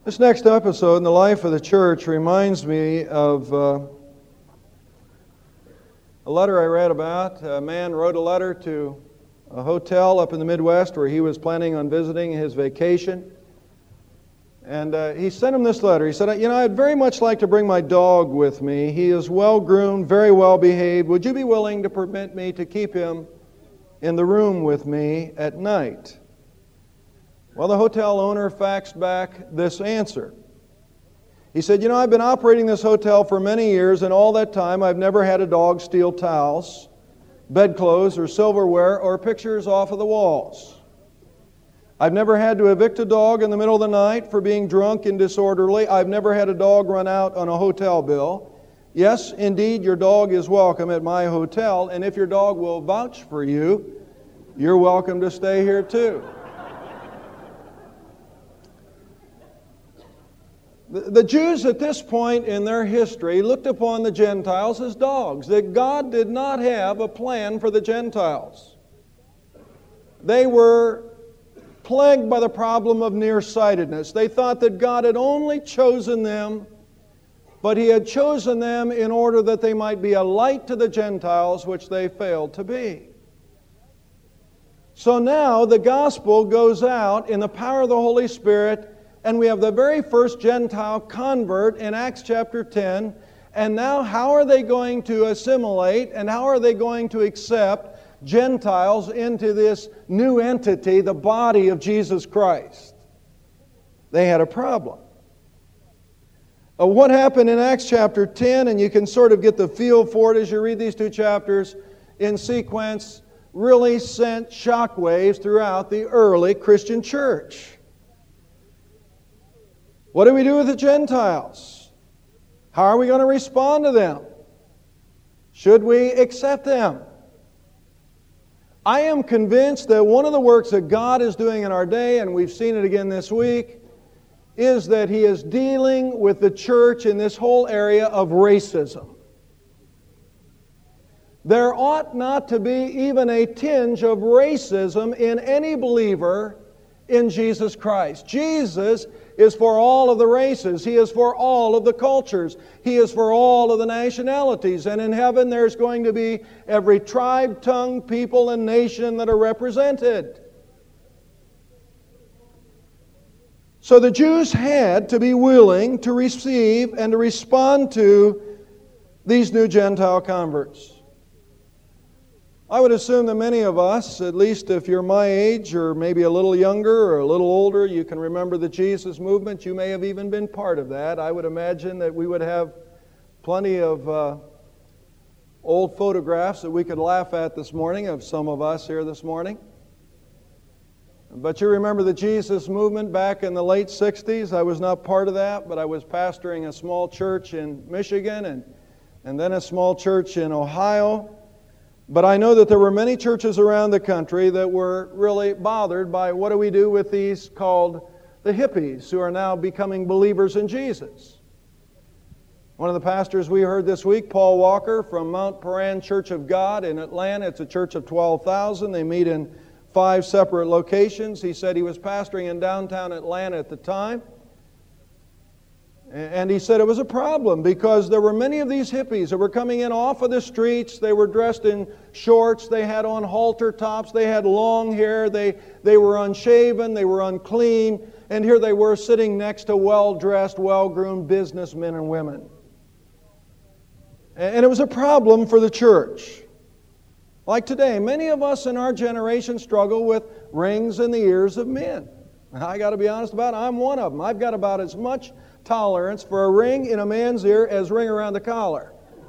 This next episode in the life of the church reminds me of a letter I read about. A man wrote a letter to a hotel up in the Midwest where he was planning on visiting his vacation. And he sent him this letter. He said, I'd very much like to bring my dog with me. He is well-groomed, very well-behaved. Would you be willing to permit me to keep him in the room with me at night? Well, the hotel owner faxed back this answer. He said, I've been operating this hotel for many years, and all that time I've never had a dog steal towels, bedclothes, or silverware, or pictures off of the walls. I've never had to evict a dog in the middle of the night for being drunk and disorderly. I've never had a dog run out on a hotel bill. Yes, indeed, your dog is welcome at my hotel, and if your dog will vouch for you, you're welcome to stay here too. The Jews at this point in their history looked upon the Gentiles as dogs, that God did not have a plan for the Gentiles. They were plagued by the problem of nearsightedness. They thought that God had only chosen them, but He had chosen them in order that they might be a light to the Gentiles, which they failed to be. So now the gospel goes out in the power of the Holy Spirit, and we have the very first Gentile convert in Acts chapter 10. And now how are they going to assimilate and how are they going to accept Gentiles into this new entity, the body of Jesus Christ? They had a problem. What happened in Acts chapter 10, and you can sort of get the feel for it as you read these two chapters in sequence, really sent shockwaves throughout the early Christian church. What do we do with the Gentiles? How are we going to respond to them? Should we accept them? I am convinced that one of the works that God is doing in our day, and we've seen it again this week, is that He is dealing with the church in this whole area of racism. There ought not to be even a tinge of racism in any believer in Jesus Christ. Jesus is for all of the races. He is for all of the cultures. He is for all of the nationalities. And in heaven there's going to be every tribe, tongue, people, and nation that are represented. So the Jews had to be willing to receive and to respond to these new Gentile converts. I would assume that many of us, at least if you're my age or maybe a little younger or a little older, you can remember the Jesus movement. You may have even been part of that. I would imagine that we would have plenty of old photographs that we could laugh at this morning of some of us here this morning. But you remember the Jesus movement back in the late 60s. I was not part of that, but I was pastoring a small church in Michigan and then a small church in Ohio. But I know that there were many churches around the country that were really bothered by what do we do with these called the hippies who are now becoming believers in Jesus. One of the pastors we heard this week, Paul Walker from Mount Paran Church of God in Atlanta. It's a church of 12,000. They meet in 5 separate locations. He said he was pastoring in downtown Atlanta at the time. And he said it was a problem because there were many of these hippies that were coming in off of the streets. They were dressed in shorts. They had on halter tops. They had long hair. They were unshaven. They were unclean. And here they were sitting next to well-dressed, well-groomed businessmen and women. And it was a problem for the church. Like today, many of us in our generation struggle with rings in the ears of men. I got to be honest about it, I'm one of them. I've got about as much tolerance for a ring in a man's ear as ring around the collar.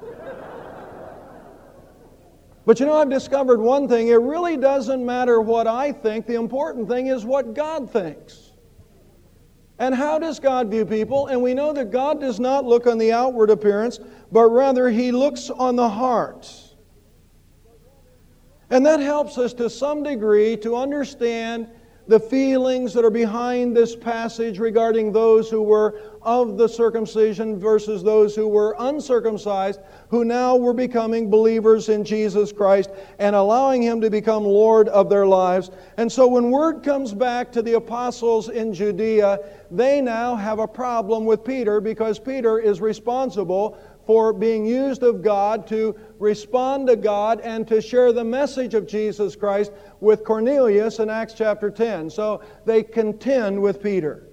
But I've discovered one thing. It really doesn't matter what I think. The important thing is what God thinks. And how does God view people? And we know that God does not look on the outward appearance, but rather He looks on the heart. And that helps us to some degree to understand the feelings that are behind this passage regarding those who were of the circumcision versus those who were uncircumcised, who now were becoming believers in Jesus Christ and allowing Him to become Lord of their lives. And so when word comes back to the apostles in Judea, they now have a problem with Peter, because Peter is responsible for being used of God to respond to God and to share the message of Jesus Christ with Cornelius in Acts chapter 10. So they contend with Peter.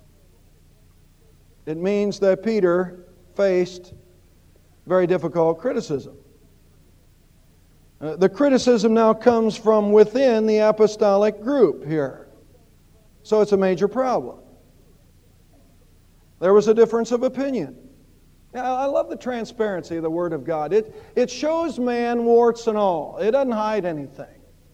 It means that Peter faced very difficult criticism. The criticism now comes from within the apostolic group here. So it's a major problem. There was a difference of opinion. Now, I love the transparency of the Word of God. It shows man warts and all. It doesn't hide anything.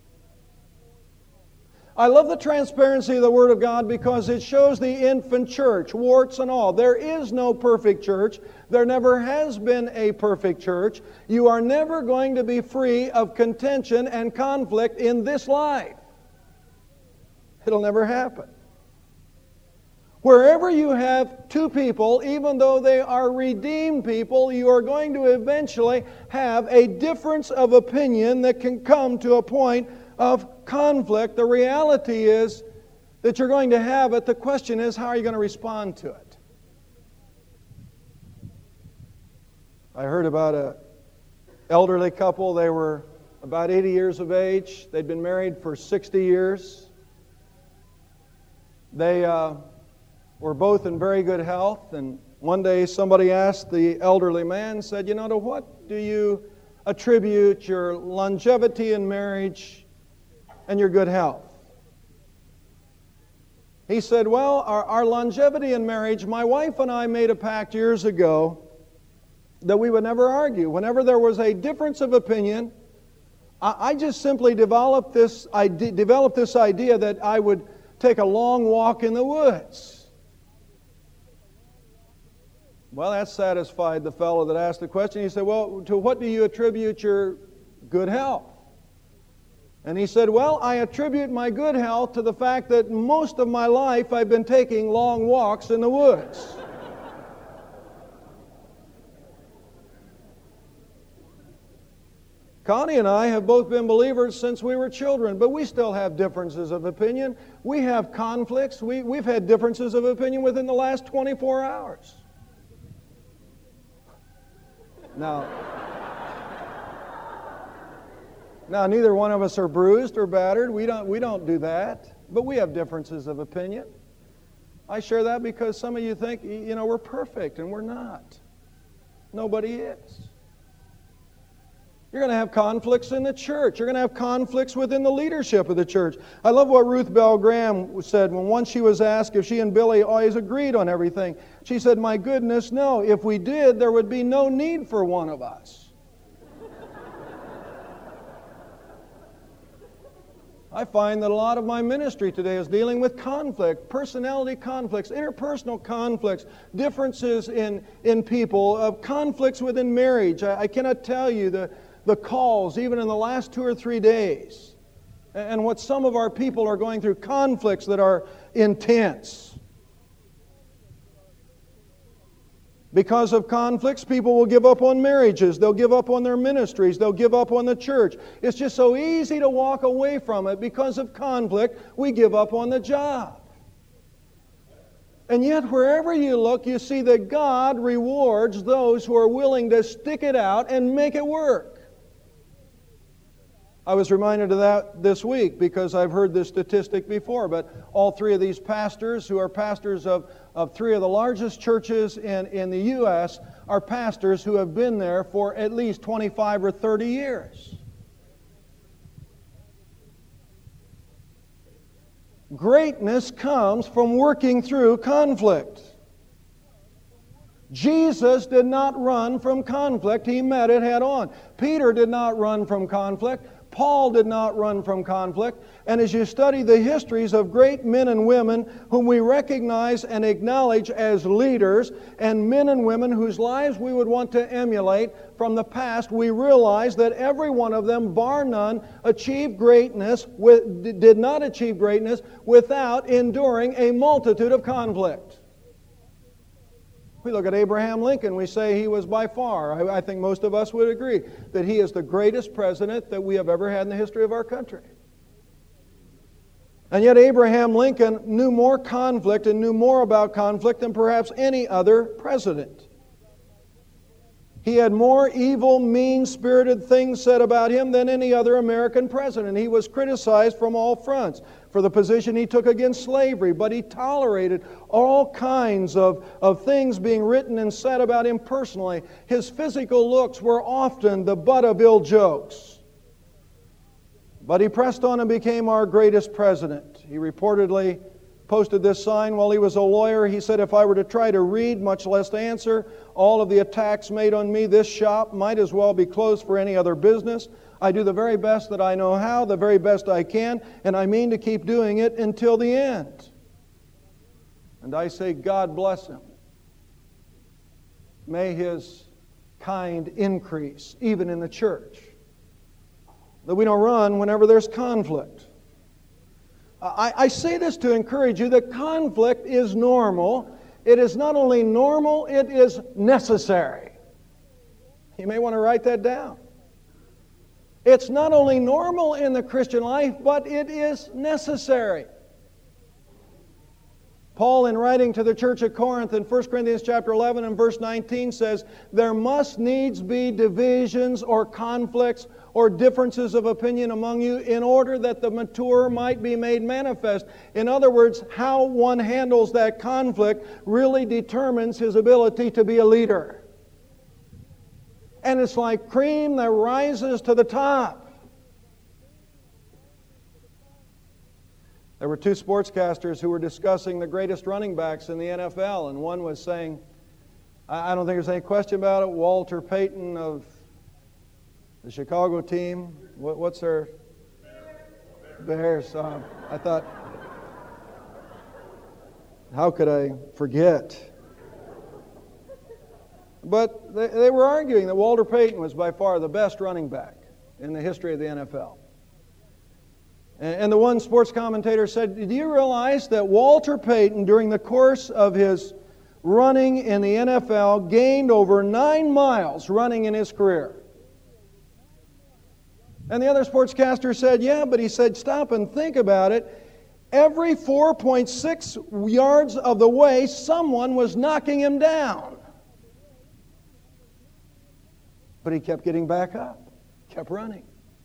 I love the transparency of the Word of God because it shows the infant church, warts and all. There is no perfect church. There never has been a perfect church. You are never going to be free of contention and conflict in this life. It'll never happen. Wherever you have two people, even though they are redeemed people, you are going to eventually have a difference of opinion that can come to a point of conflict. The reality is that you're going to have it. The question is, how are you going to respond to it? I heard about an elderly couple. They were about 80 years of age. They'd been married for 60 years. They were both in very good health, and one day somebody asked the elderly man, said, to what do you attribute your longevity in marriage and your good health? He said, well, our longevity in marriage, my wife and I made a pact years ago that we would never argue. Whenever there was a difference of opinion, I just simply developed this idea that I would take a long walk in the woods. Well, that satisfied the fellow that asked the question. He said, well, to what do you attribute your good health? And he said, well, I attribute my good health to the fact that most of my life I've been taking long walks in the woods. Connie and I have both been believers since we were children, but we still have differences of opinion. We have conflicts. We've had differences of opinion within the last 24 hours. Now, neither one of us are bruised or battered. We don't do that. But we have differences of opinion. I share that because some of you think, we're perfect, and we're not. Nobody is. You're going to have conflicts in the church. You're going to have conflicts within the leadership of the church. I love what Ruth Bell Graham said when once she was asked if she and Billy always agreed on everything. She said, my goodness, no. If we did, there would be no need for one of us. I find that a lot of my ministry today is dealing with conflict, personality conflicts, interpersonal conflicts, differences in people, conflicts within marriage. I cannot tell you the calls, even in the last 2 or 3 days, and what some of our people are going through, conflicts that are intense. Because of conflicts, people will give up on marriages, they'll give up on their ministries, they'll give up on the church. It's just so easy to walk away from it. Because of conflict, we give up on the job. And yet, wherever you look, you see that God rewards those who are willing to stick it out and make it work. I was reminded of that this week because I've heard this statistic before, but all three of these pastors, who are pastors of three of the largest churches in the U.S., are pastors who have been there for at least 25 or 30 years. Greatness comes from working through conflict. Jesus did not run from conflict. He met it head on. Peter did not run from conflict. Paul did not run from conflict. And as you study the histories of great men and women whom we recognize and acknowledge as leaders, and men and women whose lives we would want to emulate from the past, we realize that every one of them, bar none, did not achieve greatness without enduring a multitude of conflict. We look at Abraham Lincoln, we say he was by far, I think most of us would agree, that he is the greatest president that we have ever had in the history of our country. And yet Abraham Lincoln knew more conflict and knew more about conflict than perhaps any other president. He had more evil, mean-spirited things said about him than any other American president. He was criticized from all fronts for the position he took against slavery, but he tolerated all kinds of things being written and said about him personally. His physical looks were often the butt of ill jokes. But he pressed on and became our greatest president. He reportedly posted this sign while he was a lawyer. He said, "If I were to try to read, much less to answer, all of the attacks made on me, this shop might as well be closed for any other business. I do the very best that I know how, the very best I can, and I mean to keep doing it until the end." And I say, God bless him. May his kind increase, even in the church. That we don't run whenever there's conflict. I say this to encourage you that conflict is normal. It is not only normal, it is necessary. You may want to write that down. It's not only normal in the Christian life, but it is necessary. Paul, in writing to the church at Corinth in 1 Corinthians chapter 11 and verse 19 says, "There must needs be divisions or conflicts or differences of opinion among you in order that the mature might be made manifest." In other words, how one handles that conflict really determines his ability to be a leader. And it's like cream that rises to the top. There were two sportscasters who were discussing the greatest running backs in the NFL, and one was saying, I don't think there's any question about it, Walter Payton of the Chicago team. What's their? Bears. I thought, how could I forget? But they were arguing that Walter Payton was by far the best running back in the history of the NFL. And the one sports commentator said, "Do you realize that Walter Payton, during the course of his running in the NFL, gained over 9 miles running in his career?" And the other sportscaster said, "Yeah," but he said, "Stop and think about it. Every 4.6 yards of the way, someone was knocking him down." But he kept getting back up, kept running.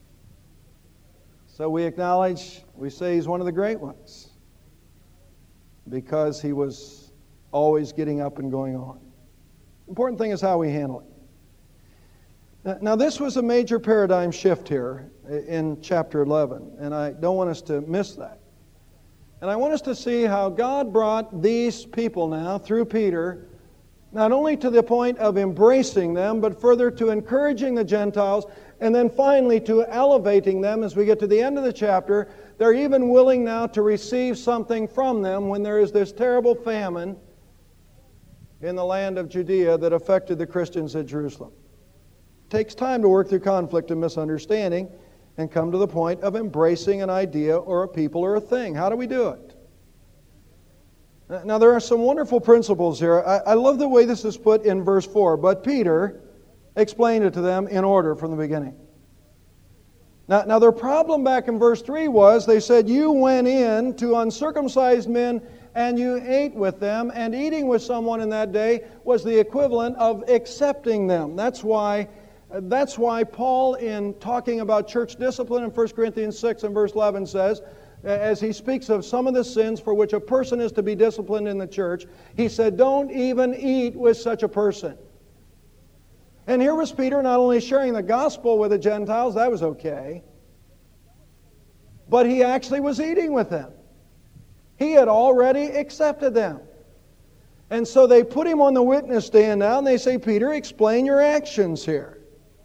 So we acknowledge, we say he's one of the great ones because he was always getting up and going on. The important thing is how we handle it. Now this was a major paradigm shift here in chapter 11, and I don't want us to miss that. And I want us to see how God brought these people now, through Peter, not only to the point of embracing them, but further to encouraging the Gentiles, and then finally to elevating them as we get to the end of the chapter. They're even willing now to receive something from them when there is this terrible famine in the land of Judea that affected the Christians at Jerusalem. It takes time to work through conflict and misunderstanding and come to the point of embracing an idea or a people or a thing. How do we do it? Now, there are some wonderful principles here. I love the way this is put in verse 4. But Peter explained it to them in order from the beginning. Now their problem back in verse 3 was, they said, "You went in to uncircumcised men and you ate with them," and eating with someone in that day was the equivalent of accepting them. That's why Paul, in talking about church discipline in 1 Corinthians 6 and verse 11 says, as he speaks of some of the sins for which a person is to be disciplined in the church, he said, "Don't even eat with such a person." And here was Peter not only sharing the gospel with the Gentiles, that was okay, but he actually was eating with them. He had already accepted them. And so they put him on the witness stand now, and they say, "Peter, explain your actions here."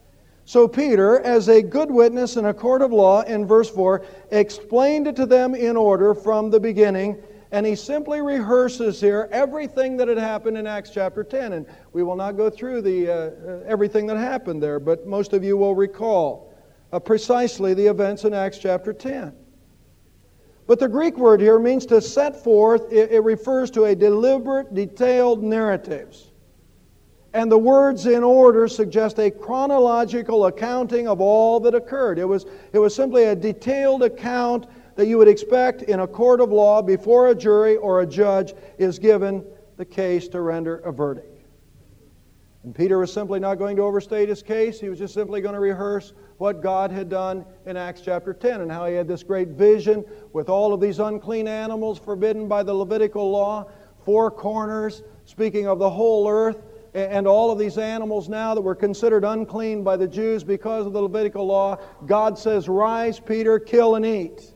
So Peter, as a good witness in a court of law, in verse 4, explained it to them in order from the beginning, and he simply rehearses here everything that had happened in Acts chapter 10. And we will not go through everything that happened there, but most of you will recall precisely the events in Acts chapter 10. But the Greek word here means to set forth. It refers to a deliberate, detailed narratives. And the words in order suggest a chronological accounting of all that occurred. It was simply a detailed account that you would expect in a court of law before a jury or a judge is given the case to render a verdict. And Peter was simply not going to overstate his case. He was just simply going to rehearse what God had done in Acts chapter 10 and how he had this great vision with all of these unclean animals forbidden by the Levitical law, four corners, speaking of the whole earth, and all of these animals now that were considered unclean by the Jews because of the Levitical law. God says, "Rise, Peter, kill and eat."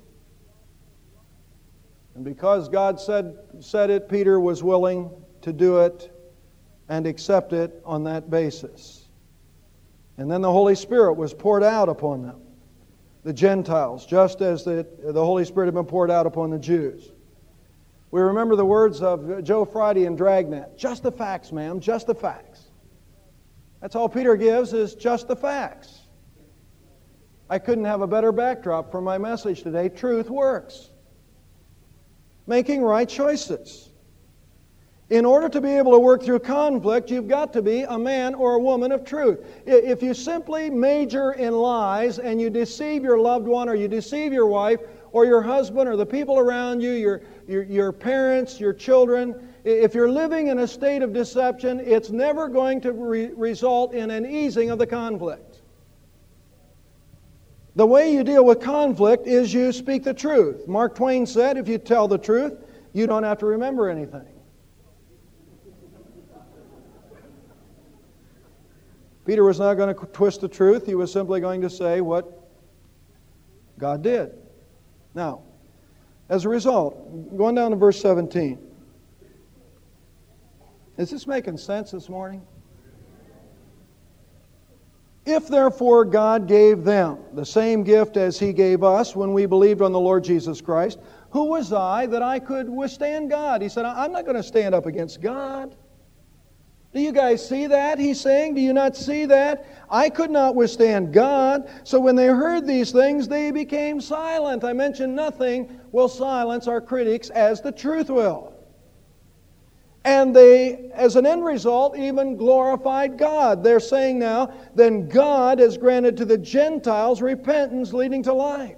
And because God said it, Peter was willing to do it and accept it on that basis. And then the Holy Spirit was poured out upon them, the Gentiles, just as the Holy Spirit had been poured out upon the Jews. We remember the words of Joe Friday in Dragnet. Just the facts, ma'am, just the facts. That's all Peter gives, is just the facts. I couldn't have a better backdrop for my message today. Truth works. Making right choices. In order to be able to work through conflict, you've got to be a man or a woman of truth. If you simply major in lies and you deceive your loved one or you deceive your wife or your husband or the people around you, your parents, your children, if you're living in a state of deception, it's never going to result in an easing of the conflict. The way you deal with conflict is you speak the truth. Mark Twain said, if you tell the truth, you don't have to remember anything. Peter was not going to twist the truth. He was simply going to say what God did. Now, as a result, going down to verse 17. Is this making sense this morning? If therefore God gave them the same gift as He gave us when we believed on the Lord Jesus Christ, who was I that I could withstand God? He said, I'm not going to stand up against God. Do you guys see that? He's saying, do you not see that? I could not withstand God. So when they heard these things, they became silent. I mentioned nothing will silence our critics as the truth will. And they, as an end result, even glorified God. They're saying now, then God has granted to the Gentiles repentance leading to life.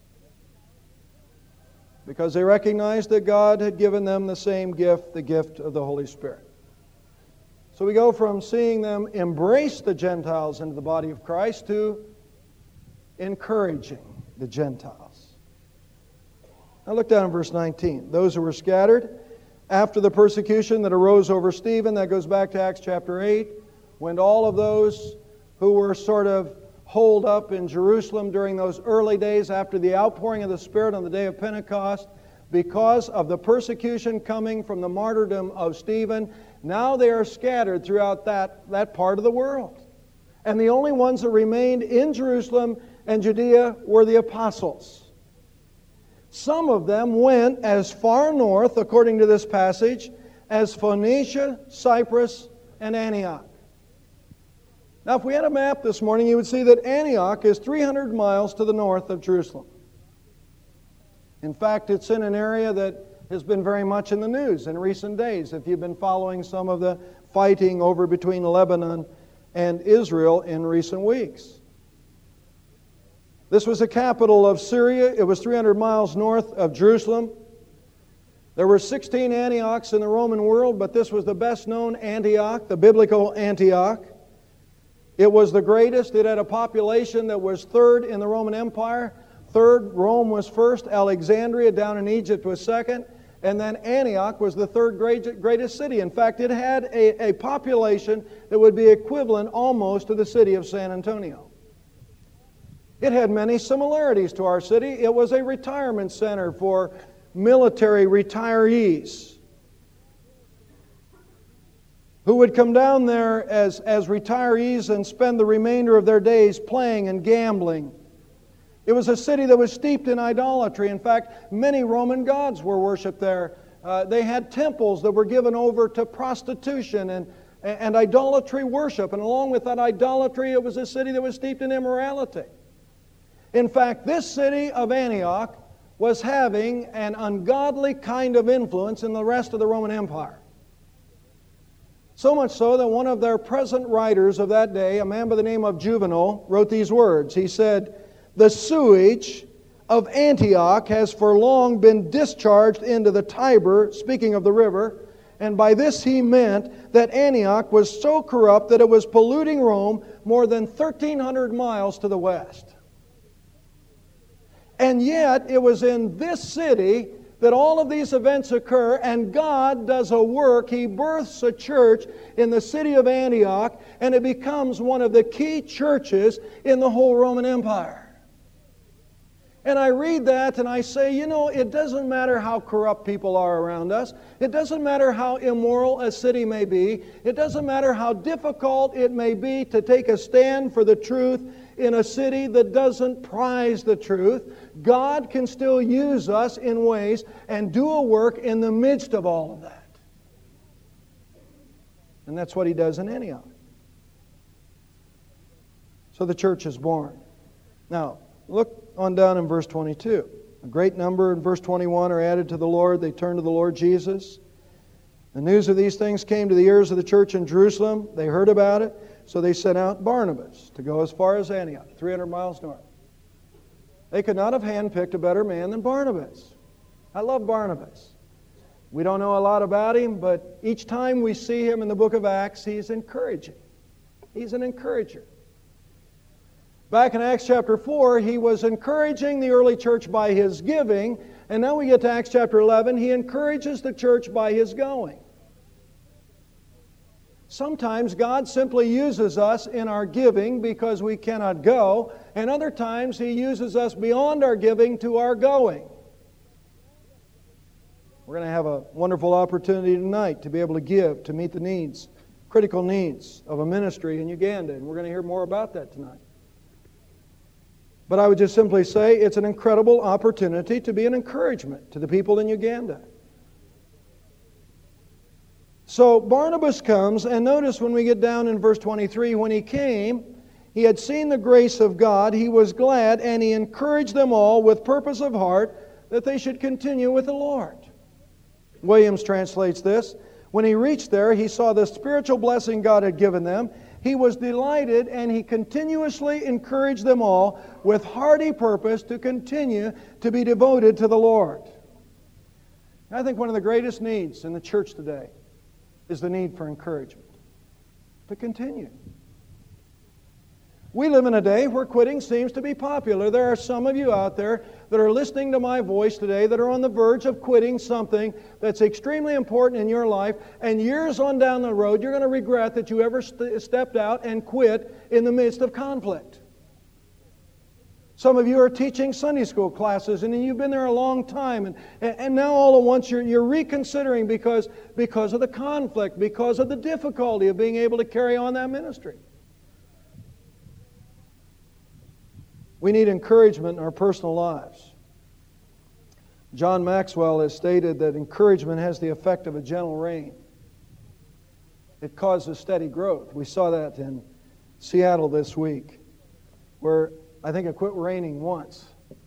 Because they recognized that God had given them the same gift, the gift of the Holy Spirit. So we go from seeing them embrace the Gentiles into the body of Christ to encouraging the Gentiles. Now look down in verse 19. Those who were scattered after the persecution that arose over Stephen, that goes back to Acts chapter 8, when all of those who were sort of holed up in Jerusalem during those early days after the outpouring of the Spirit on the day of Pentecost, because of the persecution coming from the martyrdom of Stephen, now they are scattered throughout that part of the world. And the only ones that remained in Jerusalem and Judea were the apostles. Some of them went as far north, according to this passage, as Phoenicia, Cyprus, and Antioch. Now, if we had a map this morning, you would see that Antioch is 300 miles to the north of Jerusalem. In fact, it's in an area that has been very much in the news in recent days, if you've been following some of the fighting over between Lebanon and Israel in recent weeks. This was the capital of Syria. It was 300 miles north of Jerusalem. There were 16 Antiochs in the Roman world, but this was the best known Antioch, the biblical Antioch. It was the greatest. It had a population that was third in the Roman Empire. Third, Rome was first. Alexandria down in Egypt was second. And then Antioch was the third greatest city. In fact, it had a population that would be equivalent almost to the city of San Antonio. It had many similarities to our city. It was a retirement center for military retirees. who would come down there as retirees and spend the remainder of their days playing and gambling. It was a city that was steeped in idolatry. In fact, many Roman gods were worshipped there. They had temples that were given over to prostitution and idolatry worship. And along with that idolatry, it was a city that was steeped in immorality. In fact, this city of Antioch was having an ungodly kind of influence in the rest of the Roman Empire. So much so that one of their present writers of that day, a man by the name of Juvenal, wrote these words. He said, "The sewage of Antioch has for long been discharged into the Tiber," speaking of the river, and by this he meant that Antioch was so corrupt that it was polluting Rome more than 1,300 miles to the west. And yet it was in this city that all of these events occur, and God does a work. He births a church in the city of Antioch, and it becomes one of the key churches in the whole Roman Empire. And I read that and I say, it doesn't matter how corrupt people are around us. It doesn't matter how immoral a city may be. It doesn't matter how difficult it may be to take a stand for the truth in a city that doesn't prize the truth. God can still use us in ways and do a work in the midst of all of that. And that's what He does in Antioch. So the church is born. Now, look on down in verse 22. A great number in verse 21 are added to the Lord. They turn to the Lord Jesus. The news of these things came to the ears of the church in Jerusalem. They heard about it, so they sent out Barnabas to go as far as Antioch, 300 miles north. They could not have handpicked a better man than Barnabas. I love Barnabas. We don't know a lot about him, but each time we see him in the book of Acts, he's encouraging. He's an encourager. Back in Acts chapter 4, he was encouraging the early church by his giving, and now we get to Acts chapter 11, he encourages the church by his going. Sometimes God simply uses us in our giving because we cannot go, and other times He uses us beyond our giving to our going. We're going to have a wonderful opportunity tonight to be able to give, to meet the needs, critical needs of a ministry in Uganda, and we're going to hear more about that tonight. But I would just simply say it's an incredible opportunity to be an encouragement to the people in Uganda. So Barnabas comes, and notice when we get down in verse 23, when he came, he had seen the grace of God, he was glad, and he encouraged them all with purpose of heart that they should continue with the Lord. Williams translates this, when he reached there, he saw the spiritual blessing God had given them. He was delighted, and he continuously encouraged them all with hearty purpose to continue to be devoted to the Lord. I think one of the greatest needs in the church today is the need for encouragement, to continue. We live in a day where quitting seems to be popular. There are some of you out there that are listening to my voice today that are on the verge of quitting something that's extremely important in your life, and years on down the road, you're going to regret that you ever stepped out and quit in the midst of conflict. Some of you are teaching Sunday school classes, and you've been there a long time, and now all at once you're reconsidering because of the conflict, because of the difficulty of being able to carry on that ministry. We need encouragement in our personal lives. John Maxwell has stated that encouragement has the effect of a gentle rain. It causes steady growth. We saw that in Seattle this week, where I think it quit raining once.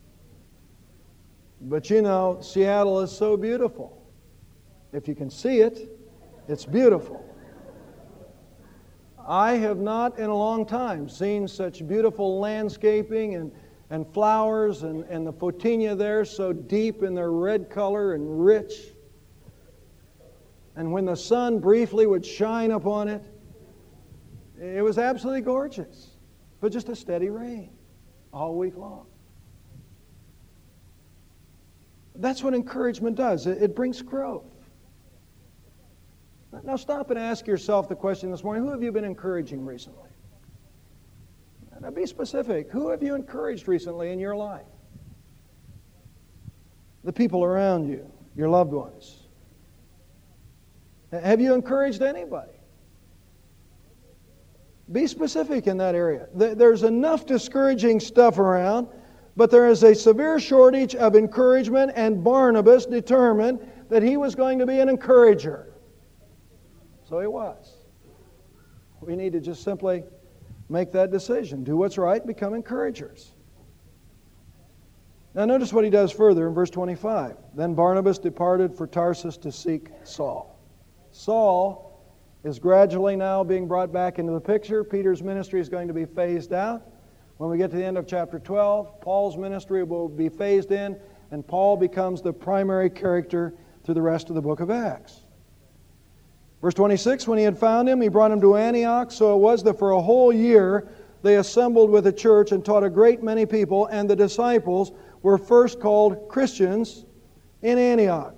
But Seattle is so beautiful. If you can see it, it's beautiful. I have not in a long time seen such beautiful landscaping and flowers and the photinia there so deep in their red color and rich. And when the sun briefly would shine upon it, it was absolutely gorgeous. But just a steady rain all week long. That's what encouragement does. It brings growth. Now stop and ask yourself the question this morning, who have you been encouraging recently? Now be specific. Who have you encouraged recently in your life? The people around you, your loved ones. Have you encouraged anybody? Be specific in that area. There's enough discouraging stuff around, but there is a severe shortage of encouragement, and Barnabas determined that he was going to be an encourager. So he was. We need to just simply make that decision. Do what's right, become encouragers. Now notice what he does further in verse 25. Then Barnabas departed for Tarsus to seek Saul. Saul is gradually now being brought back into the picture. Peter's ministry is going to be phased out. When we get to the end of chapter 12, Paul's ministry will be phased in, and Paul becomes the primary character through the rest of the book of Acts. Verse 26, when he had found him, he brought him to Antioch. So it was that for a whole year they assembled with the church and taught a great many people, and the disciples were first called Christians in Antioch.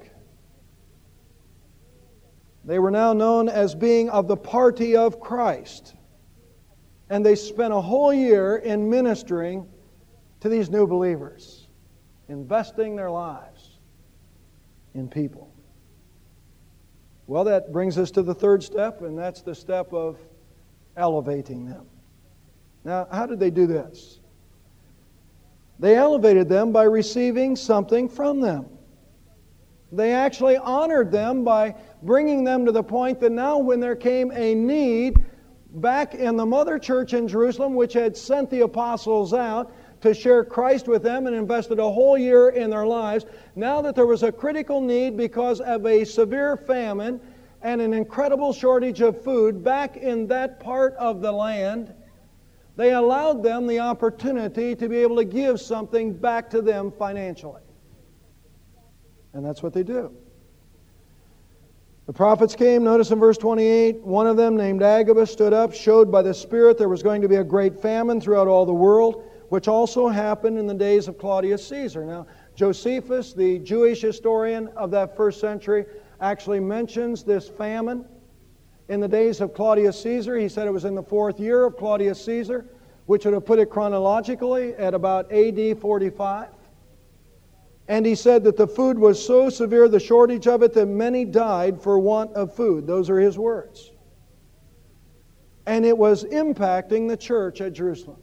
They were now known as being of the party of Christ. And they spent a whole year in ministering to these new believers, investing their lives in people. Well, that brings us to the third step, and that's the step of elevating them. Now, how did they do this? They elevated them by receiving something from them. They actually honored them by bringing them to the point that now when there came a need back in the mother church in Jerusalem, which had sent the apostles out to share Christ with them and invested a whole year in their lives, now that there was a critical need because of a severe famine and an incredible shortage of food back in that part of the land, they allowed them the opportunity to be able to give something back to them financially. And that's what they do. The prophets came, notice in verse 28, one of them named Agabus stood up, showed by the Spirit there was going to be a great famine throughout all the world, which also happened in the days of Claudius Caesar. Now, Josephus, the Jewish historian of that first century, actually mentions this famine in the days of Claudius Caesar. He said it was in the 4th year of Claudius Caesar, which would have put it chronologically at about AD 45. And he said that the food was so severe, the shortage of it, that many died for want of food. Those are his words. And it was impacting the church at Jerusalem.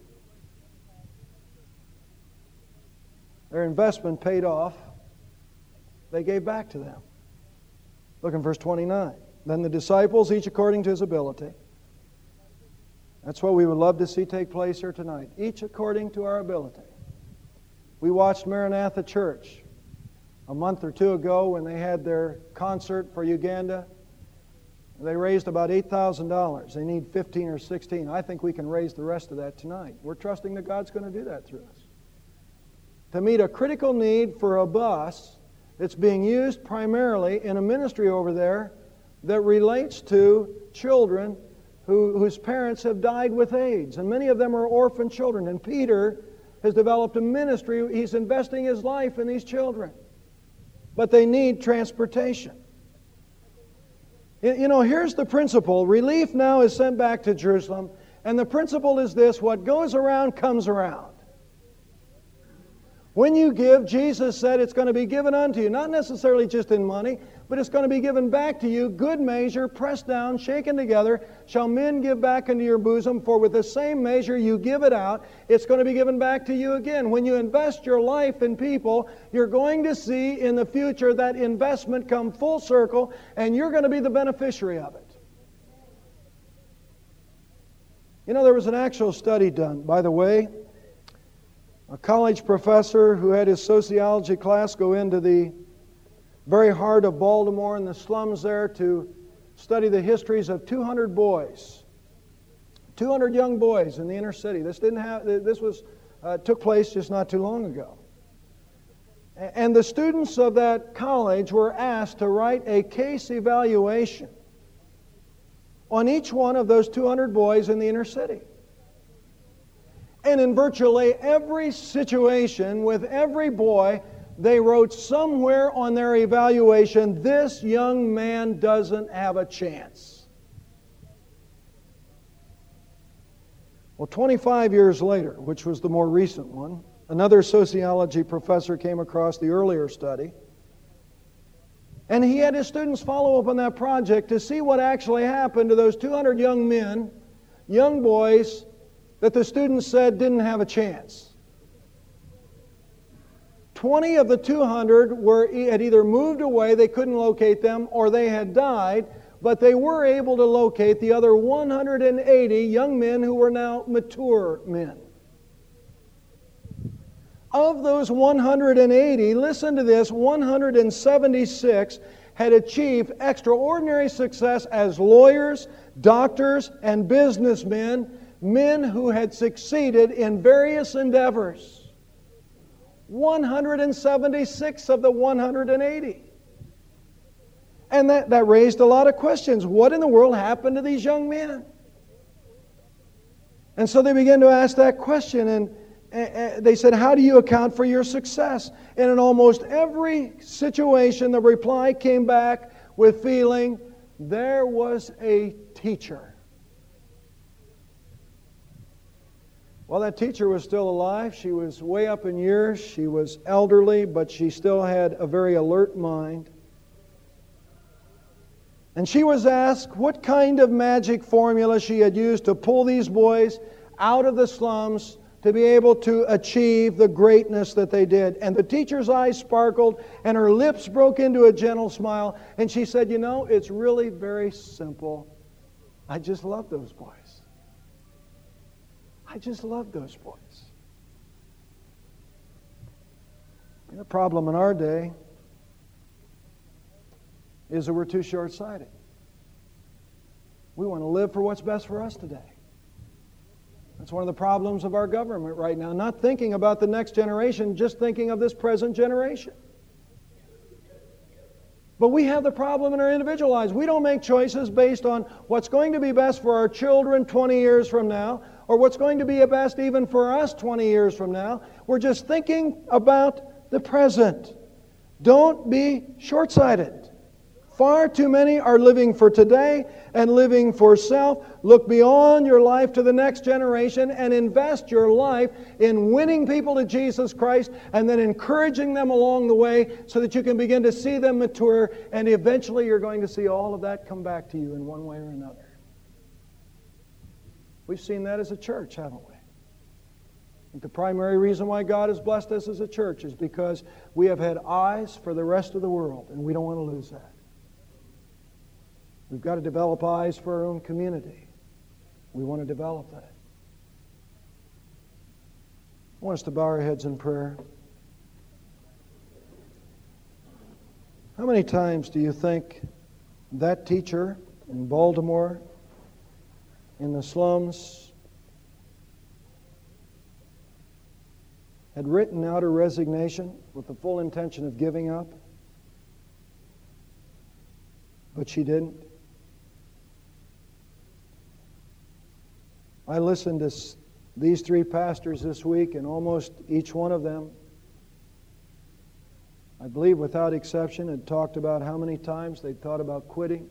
Their investment paid off. They gave back to them. Look in verse 29. Then the disciples, each according to his ability. That's what we would love to see take place here tonight. Each according to our ability. We watched Maranatha Church a month or two ago when they had their concert for Uganda. They raised about $8,000. They need 15 or 16. I think we can raise the rest of that tonight. We're trusting that God's going to do that through us. To meet a critical need for a bus that's being used primarily in a ministry over there that relates to children whose parents have died with AIDS. And many of them are orphan children. And Peter has developed a ministry. He's investing his life in these children. But they need transportation. You know, here's the principle. Relief now is sent back to Jerusalem. And the principle is this: what goes around comes around. When you give, Jesus said it's going to be given unto you, not necessarily just in money, but it's going to be given back to you, good measure, pressed down, shaken together, shall men give back into your bosom, for with the same measure you give it out, it's going to be given back to you again. When you invest your life in people, you're going to see in the future that investment come full circle, and you're going to be the beneficiary of it. You know, there was an actual study done, by the way. A college professor who had his sociology class go into the very heart of Baltimore in the slums there to study the histories of 200 boys, 200 young boys in the inner city. This took place just not too long ago. And the students of that college were asked to write a case evaluation on each one of those 200 boys in the inner city. And in virtually every situation with every boy, they wrote somewhere on their evaluation, this young man doesn't have a chance. Well, 25 years later, which was the more recent one, another sociology professor came across the earlier study. And he had his students follow up on that project to see what actually happened to those 200 young men young boys that the students said didn't have a chance. 20 of the 200 had either moved away, they couldn't locate them, or they had died, but they were able to locate the other 180 young men who were now mature men. Of those 180, listen to this, 176 had achieved extraordinary success as lawyers, doctors, and businessmen, men who had succeeded in various endeavors. 176 of the 180. And that raised a lot of questions. What in the world happened to these young men? And so they began to ask that question, and they said, how do you account for your success? And in almost every situation, the reply came back with feeling, there was a teacher. Well, that teacher was still alive. She was way up in years. She was elderly, but she still had a very alert mind. And she was asked what kind of magic formula she had used to pull these boys out of the slums to be able to achieve the greatness that they did. And the teacher's eyes sparkled and her lips broke into a gentle smile. And she said, you know, it's really very simple. I just love those boys. I just love those boys. And the problem in our day is that we're too short-sighted. We want to live for what's best for us today. That's one of the problems of our government right now. Not thinking about the next generation, just thinking of this present generation. But we have the problem in our individual lives. We don't make choices based on what's going to be best for our children 20 years from now, or what's going to be best even for us 20 years from now. We're just thinking about the present. Don't be short-sighted. Far too many are living for today and living for self. Look beyond your life to the next generation and invest your life in winning people to Jesus Christ and then encouraging them along the way so that you can begin to see them mature, and eventually you're going to see all of that come back to you in one way or another. We've seen that as a church, haven't we? The primary reason why God has blessed us as a church is because we have had eyes for the rest of the world, and we don't want to lose that. We've got to develop eyes for our own community. We want to develop that. I want us to bow our heads in prayer. How many times do you think that teacher in Baltimore, in the slums, had written out her resignation with the full intention of giving up? But she didn't. I listened to these three pastors this week, and almost each one of them, I believe without exception, had talked about how many times they thought about quitting.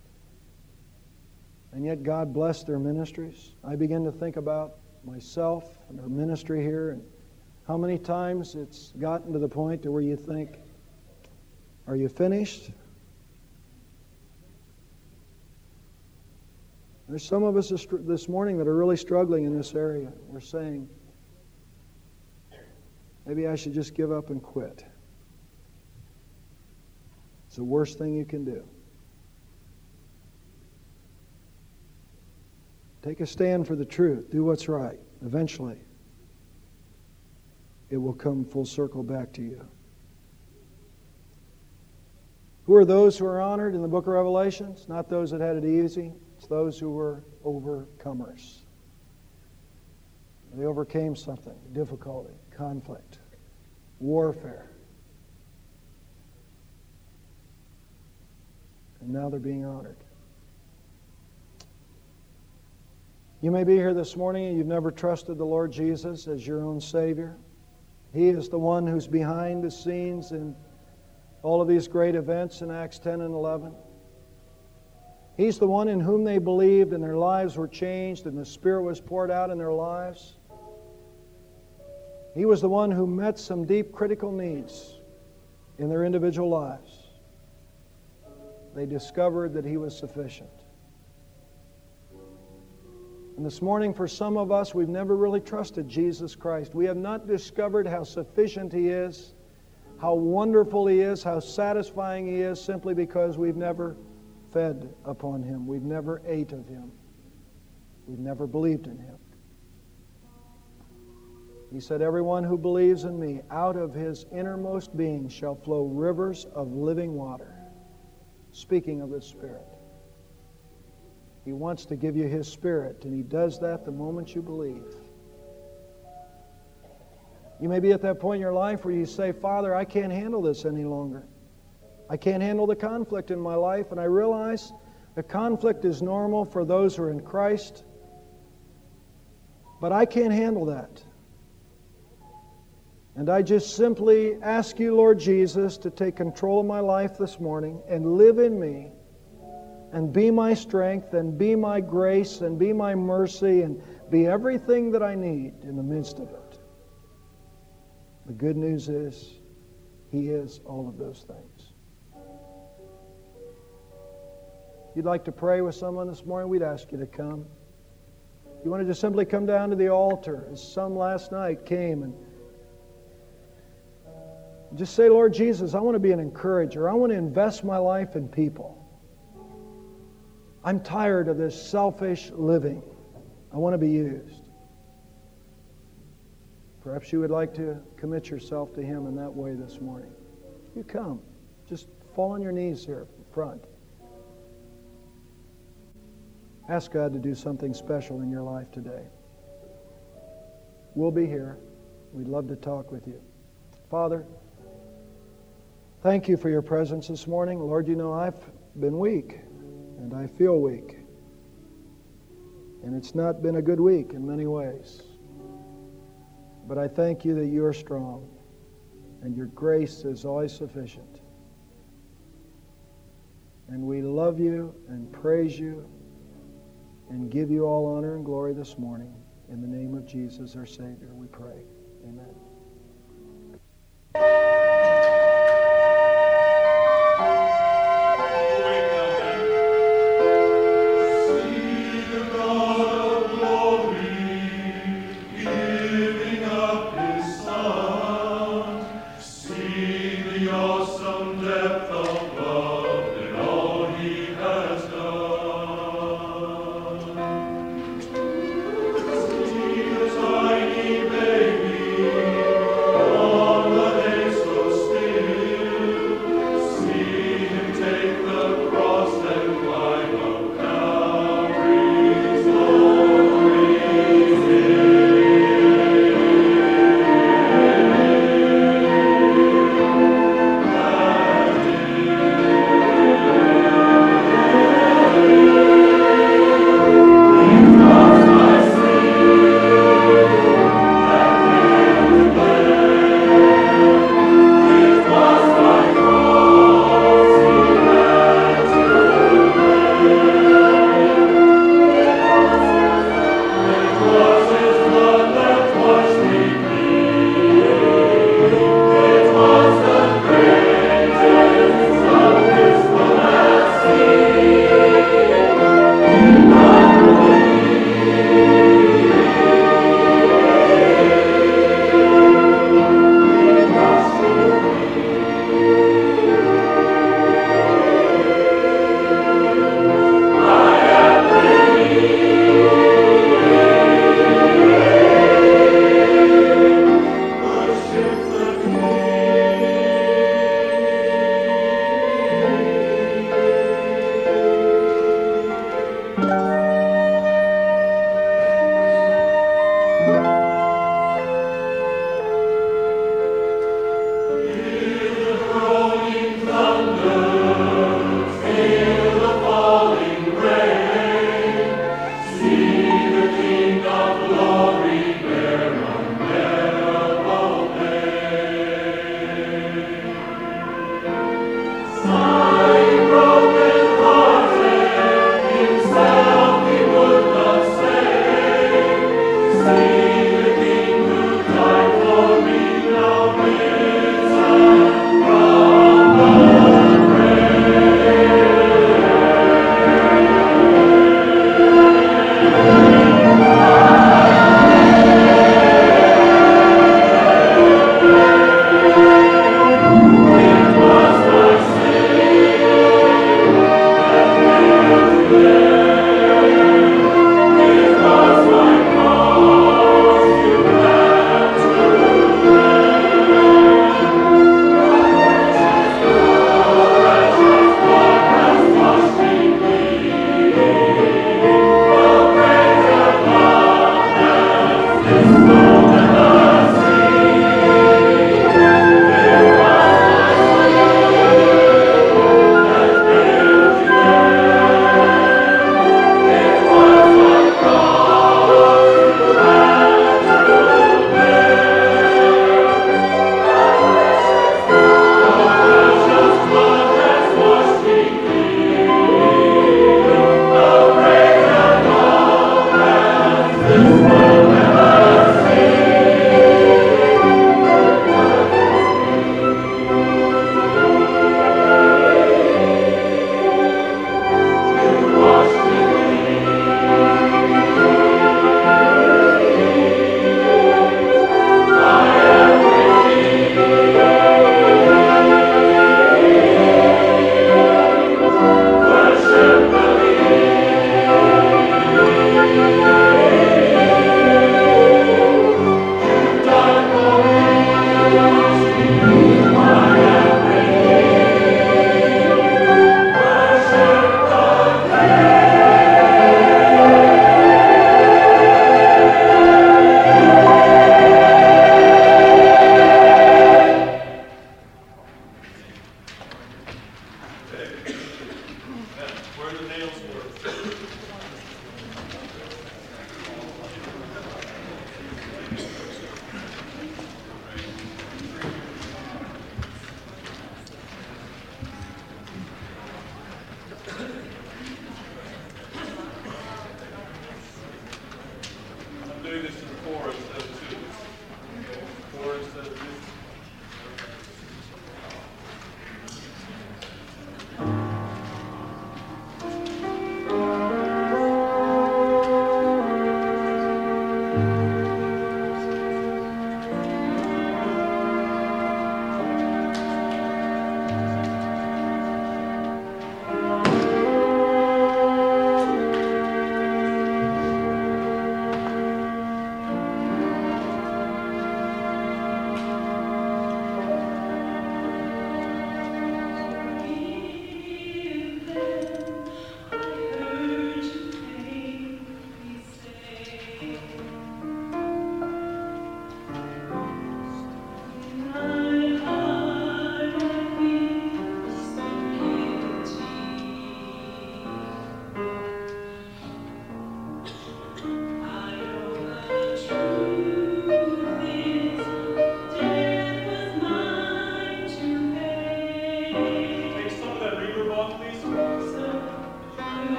And yet God blessed their ministries. I begin to think about myself and our ministry here, and how many times it's gotten to the point to where you think, are you finished? There's some of us this morning that are really struggling in this area. We're saying, maybe I should just give up and quit. It's the worst thing you can do. Take a stand for the truth. Do what's right. Eventually, it will come full circle back to you. Who are those who are honored in the book of Revelations? Not those that had it easy. It's those who were overcomers. They overcame something, difficulty, conflict, warfare. And now they're being honored. You may be here this morning and you've never trusted the Lord Jesus as your own Savior. He is the one who's behind the scenes in all of these great events in Acts 10 and 11. He's the one in whom they believed and their lives were changed and the Spirit was poured out in their lives. He was the one who met some deep critical needs in their individual lives. They discovered that He was sufficient. And this morning, for some of us, we've never really trusted Jesus Christ. We have not discovered how sufficient He is, how wonderful He is, how satisfying He is, simply because we've never fed upon Him. We've never ate of Him. We've never believed in Him. He said, everyone who believes in me, out of his innermost being shall flow rivers of living water. Speaking of His Spirit. He wants to give you His Spirit, and He does that the moment you believe. You may be at that point in your life where you say, Father, I can't handle this any longer. I can't handle the conflict in my life, and I realize the conflict is normal for those who are in Christ, but I can't handle that. And I just simply ask you, Lord Jesus, to take control of my life this morning and live in me and be my strength and be my grace and be my mercy and be everything that I need in the midst of it. The good news is He is all of those things. If you'd like to pray with someone this morning, we'd ask you to come. If you want to just simply come down to the altar, as some last night came and just say, Lord Jesus, I want to be an encourager. I want to invest my life in people. I'm tired of this selfish living. I want to be used. Perhaps you would like to commit yourself to Him in that way this morning. You come. Just fall on your knees here in front. Ask God to do something special in your life today. We'll be here. We'd love to talk with you. Father, thank you for your presence this morning. Lord, you know I've been weak, and I feel weak. And it's not been a good week in many ways. But I thank you that you are strong, and your grace is always sufficient. And we love you and praise you and give you all honor and glory this morning. In the name of Jesus, our Savior, we pray. Amen.